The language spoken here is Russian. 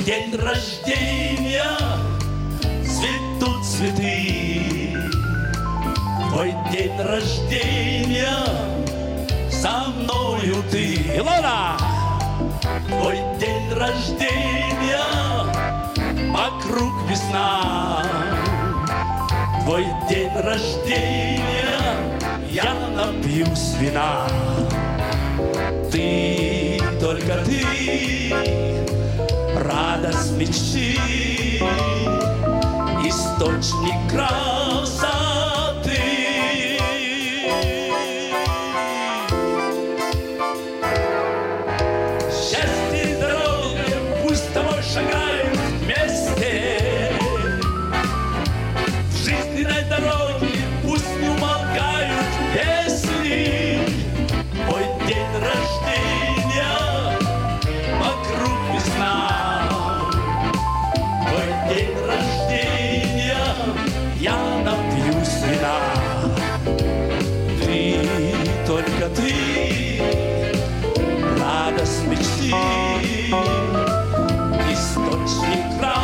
день рождения цветут цветы. Твой день рождения со мною ты. Илона! Твой день рождения вокруг весна. Твой день рождения я напьюсь вина. Ты, только ты, радость мечты, источник красоты. Счастье и здоровье пусть с тобой шагают вместе. В жизненной дороге пусть не умолкают песни. Мой день рождения вокруг весна. Твой день рождения я напьюсь вина. Ты, только ты, радость мечты, источник красоты.